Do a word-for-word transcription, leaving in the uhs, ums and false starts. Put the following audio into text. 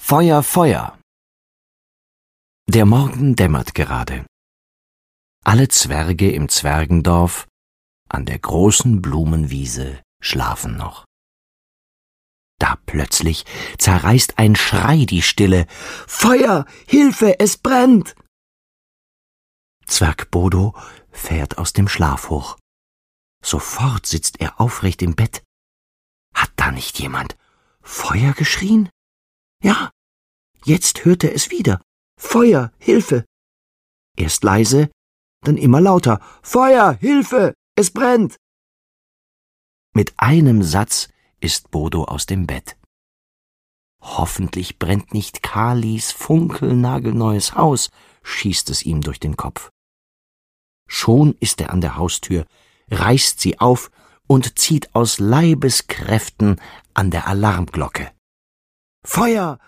Feuer, Feuer! Der Morgen dämmert gerade. Alle Zwerge im Zwergendorf an der großen Blumenwiese schlafen noch. Da plötzlich zerreißt ein Schrei die Stille. »Feuer! Hilfe! Es brennt!« Zwerg Bodo fährt aus dem Schlaf hoch. Sofort sitzt er aufrecht im Bett. Hat da nicht jemand Feuer geschrien? Ja, jetzt hört er es wieder. »Feuer! Hilfe!« Erst leise, dann immer lauter. »Feuer! Hilfe! Es brennt!« Mit einem Satz ist Bodo aus dem Bett. Hoffentlich brennt nicht Kalis funkelnagelneues Haus, schießt es ihm durch den Kopf. Schon ist er an der Haustür, reißt sie auf und zieht aus Leibeskräften an der Alarmglocke. »Feuer!